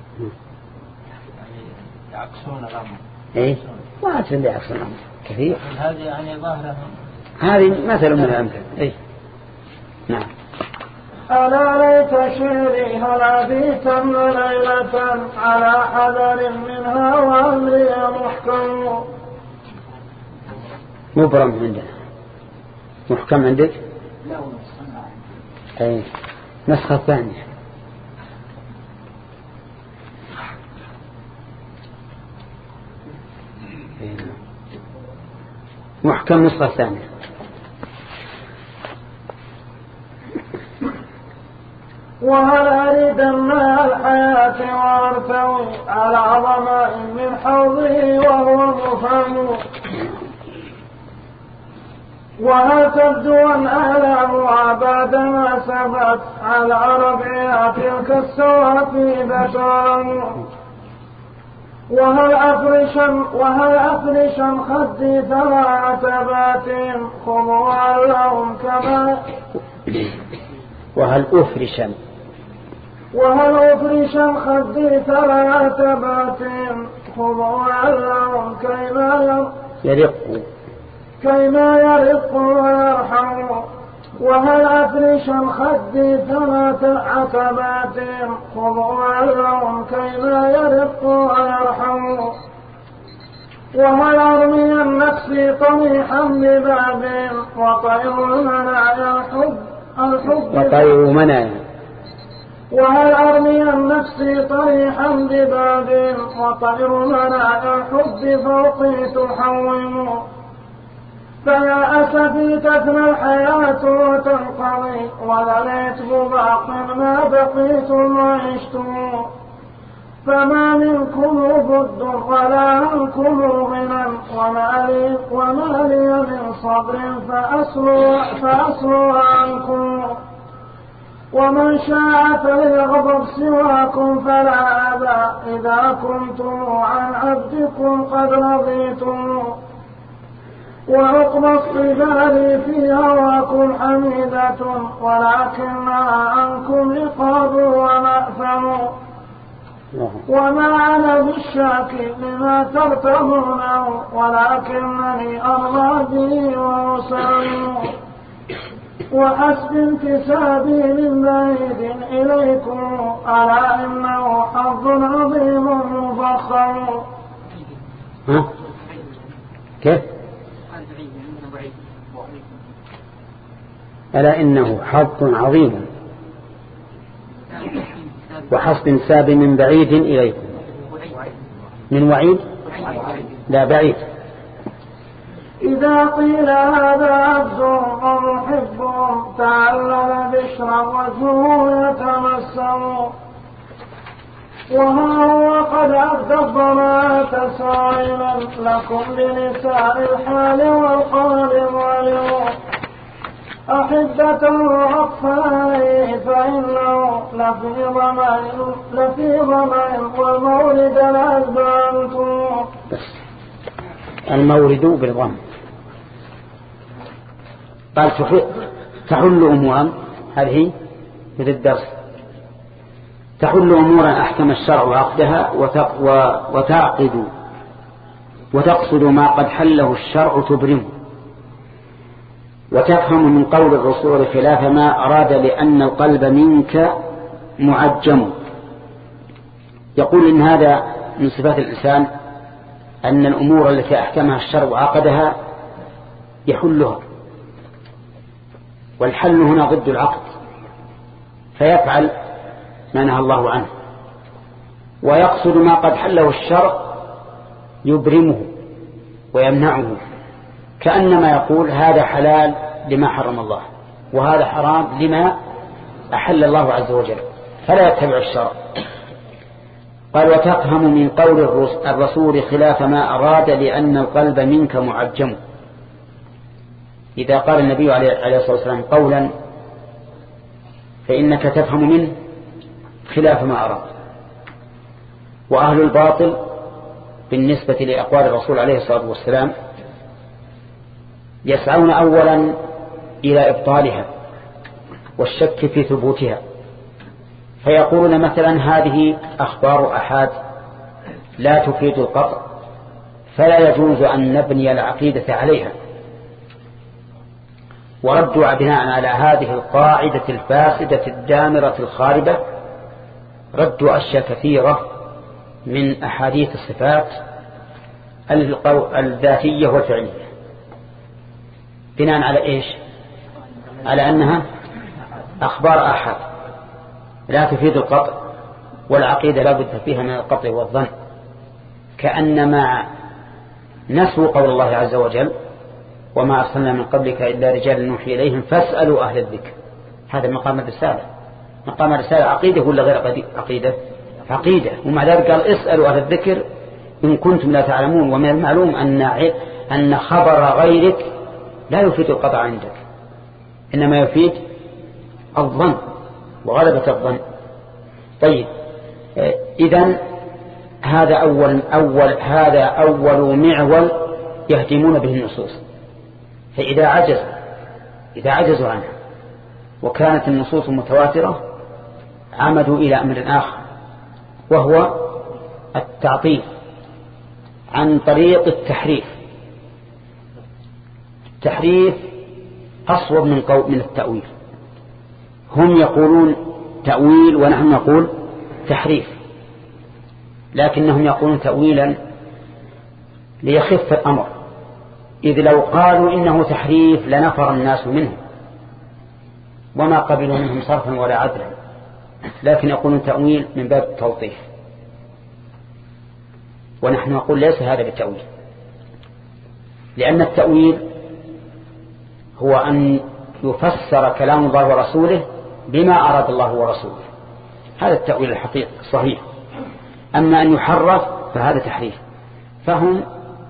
يعني يعكسون الأمر. إيه ما أتريد يعكسون الأمر كثير. هذه يعني ظاهرة، هذه مثل من الأمثلة. إيه نعم. ألا ليت شعري هل أبيتن ليلة على حذر منها وأمري محكم. مبرم عندنا، محكم عندك؟ أي نسخة ثانية. محكم نسخة ثانية. وهل أريد مع الحياة وارتوي على ظماء من حوضه وهو مفهم. وهل تبدو الآلام بعدما سبت على ربعها تلك السوافي وهل أفرشا خدي ثلاث بات خضوعا لهم كما وهل أفرشا خدي ثلاث بات خضوعا لهم كيما يرق ويرحم. وهل أفرشا خدي ثلاث عتبات خضوعا لهم كيما يرق ويرحم. وهل أرمي النفس طميحا بباب وطير المنايا وهل أرمي النفس طريحا بباب وطير منايا الحب فوقي تحوم. فيا أسفي تفنى الحياة وتنقضي وليت بباق ما بقيتم وعشتم. فما منكم بد ولا عنكم غنى وما لي من صبر فأسلو عنكم. ومن شاء فليغضب سواكم فلا أبا إذا كنتم عن عبدكم قد رضيتم. وعقب الصبال في هواكم حميدة ولكنها عنكم عقاب ومأثم. وما أنا بالشاك لما ترتمونه ولكنني أرضى به وأسلم. وحسب انتسابي من بعيد إليكم ألا إنه حظ عظيم مفخم. كيف؟ ألا إنه حظ عظيم وحسب ساب من بعيد إليكم. من وعيد لا بعيد. إذا قيل هذا عبد ومحب تعلل بشرا وجهه يتمسم. وها هو قد عبد الضمات سائلا لكم بنساء الحال والقال ظالم. أحبة وأطفال فإنه لفي ضمائر والمورد الأزبانتم. المورد بالضم. قال تحل أمورا، هذه في الدرس، تحل أمورا أحكم الشرع عقدها وتعقد وتقصد ما قد حله الشرع تبرمه. وتفهم من قول الرسول خلاف ما أراد لأن القلب منك معجم. يقول إن هذا من صفات الإنسان أن الأمور التي أحكمها الشرع عقدها يحلها، والحل هنا ضد العقد، فيفعل ما نهى الله عنه. ويقصد ما قد حله الشرع يبرمه ويمنعه، كأنما يقول هذا حلال لما حرم الله. وهذا حرام لما أحل الله عز وجل، فلا يتبع الشرع. قال وتفهم من قول الرسول خلاف ما أراد لأن القلب منك معجم. إذا قال النبي عليه الصلاة والسلام قولا فإنك تفهم منه خلاف ما أراد. وأهل الباطل بالنسبة لأقوال الرسول عليه الصلاة والسلام يسعون أولا إلى إبطالها والشك في ثبوتها، فيقولون مثلا هذه أخبار أحاد لا تفيد القطع، فلا يجوز أن نبني العقيدة عليها. وردوا بناء على هذه القاعدة الفاسدة الدامرة الخاربة ردوا أشياء كثيرة من أحاديث الصفات الذاتية والفعلية، بناء على إيش؟ على أنها أخبار أحد لا تفيد القطع، والعقيدة لا بد فيها من القطع والظن، كأنما نسوا قول الله عز وجل وما أرسلنا من قبلك إلا رجال نوحي إليهم فاسألوا أهل الذكر. هذا مقام الرسالة. مقام الرسالة عقيدة ولا غير عقيدة؟ عقيدة. ومع ذلك قال اسألوا أهل الذكر إن كنتم لا تعلمون. ومن المعلوم أن خبر غيرك لا يفيد القطع عندك، إنما يفيد الظن وغلبة الظن. طيب إذن هذا أول معول يهدمون به النصوص. فإذا عجزوا عنها وكانت النصوص متواترة عمدوا إلى أمر آخر، وهو التعطيل عن طريق التحريف. التحريف أصوب من التأويل. هم يقولون تأويل ونحن نقول تحريف، لكنهم يقولون تأويلا ليخف الأمر، إذ لو قالوا إنه تحريف لنفر الناس منه وما قبلوا منهم صرفا ولا عدلا، لكن يقولون تأويل من باب التوضيح، ونحن نقول ليس هذا بالتأويل، لأن التأويل هو أن يفسر كلام الله ورسوله بما أراد الله ورسوله، هذا التأويل الحقيقي الصحيح. أما أن يحرف فهذا تحريف. فهم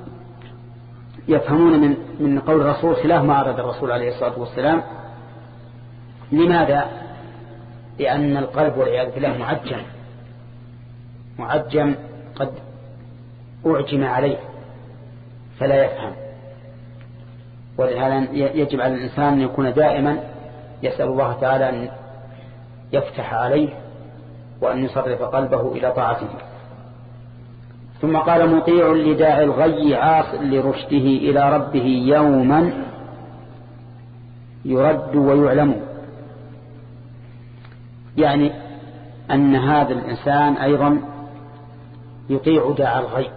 يفهمون من قول الرسول خلاف ما أراد الرسول عليه الصلاة والسلام. لماذا؟ لأن القلب والعياذ بالله معجم قد أعجم عليه فلا يفهم. ولهذا يجب على الإنسان أن يكون دائما يسأل الله تعالى أن يفتح عليه وأن يصرف قلبه إلى طاعته. ثم قال مطيع لداعي الغي عاص لرشده إلى ربه يوما يرد ويعلم. يعني أن هذا الإنسان أيضا يطيع داعي الغي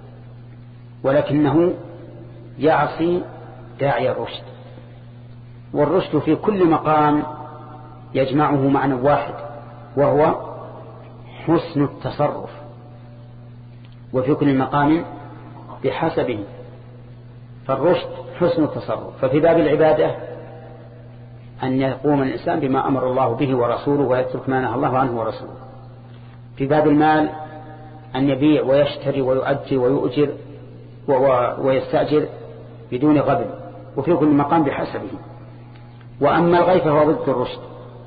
ولكنه يعصي داعي الرشد. والرشد في كل مقام يجمعه معنى واحد وهو حسن التصرف، وفي كل مقام بحسبه. فالرشد حسن التصرف. ففي باب العبادة أن يقوم الإنسان بما أمر الله به ورسوله ويترك ما نهى الله عنه ورسوله. في باب المال أن يبيع ويشتري ويؤجر ويؤجر ويستأجر بدون غبن، وفي كل مقام بحسبه. وأما الغي فهو ضد الرشد،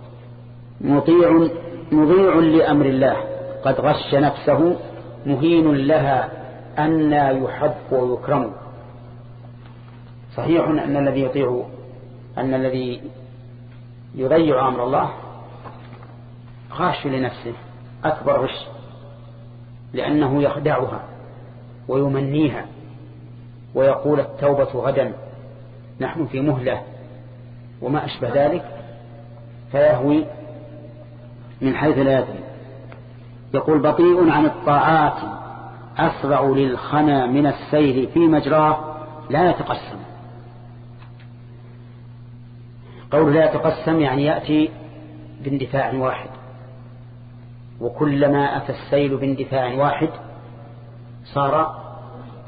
مطيع لأمر الله قد غش نفسه مهين لها أن لا يحب ويكرم. صحيح أن الذي يضيع أمر الله غاش لنفسه أكبر غش، لأنه يخدعها ويمنيها ويقول التوبة غدا، نحن في مهلة وما أشبه ذلك، فيهوي من حيث لا يدري. يقول بطيء عن الطاعات أسرع للخنا من السير في مجراه لا يتقسم. قول لا يتقسم يعني يأتي باندفاع واحد، وكلما أتى السيل باندفاع واحد صار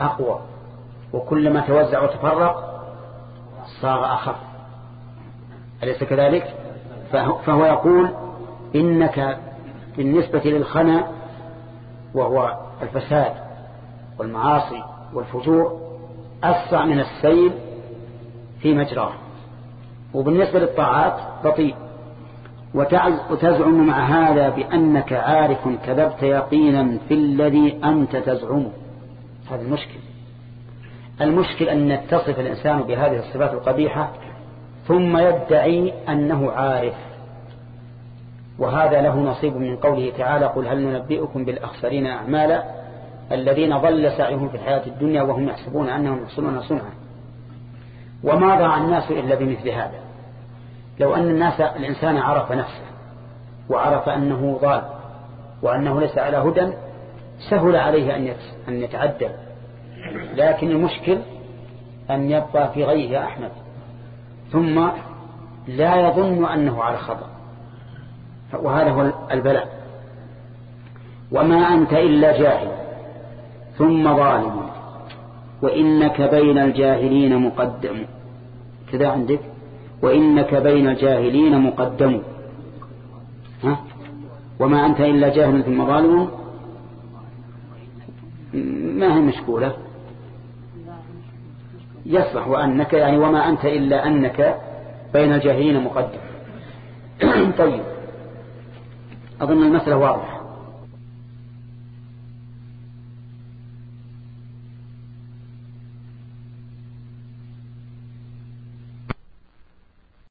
أقوى، وكلما توزع وتفرق صار أخف. أليس كذلك؟ فهو يقول إنك بالنسبة للخنا وهو الفساد والمعاصي والفجور أسرع من السيل في مجراه، وبالنسبة للطاعات بطيء. وتزعم مع هذا بأنك عارف كذبت يقينا في الذي أنت تزعمه. هذا المشكل أن يتصف الإنسان بهذه الصفات القبيحة ثم يدعي أنه عارف، وهذا له نصيب من قوله تعالى: قل هل ننبئكم بالأخسرين أعمالا الذين ضل سعيهم في الحياة الدنيا وهم يحسبون أنهم يحسنون صنعا. وما ضاع الناس إلا بمثل هذا. لو أن الإنسان عرف نفسه وعرف أنه ضال وأنه ليس على هدى سهل عليه أن يتعدل، لكن المشكل أن يبقى في غيه يا أحمد ثم لا يظن أنه على خطأ، وهذا هو البلاء. وما أنت إلا جاهل ثم ظالم وإنك بين الجاهلين مقدم. كذا عندك وإنك بين الجاهلين مقدم. وما أنت إلا جاهل ثم ظالم ما هي مشكولة، يصلح وأنك يعني وما أنت إلا أنك بين الجاهلين مقدم. طيب أظن المسألة واضحة.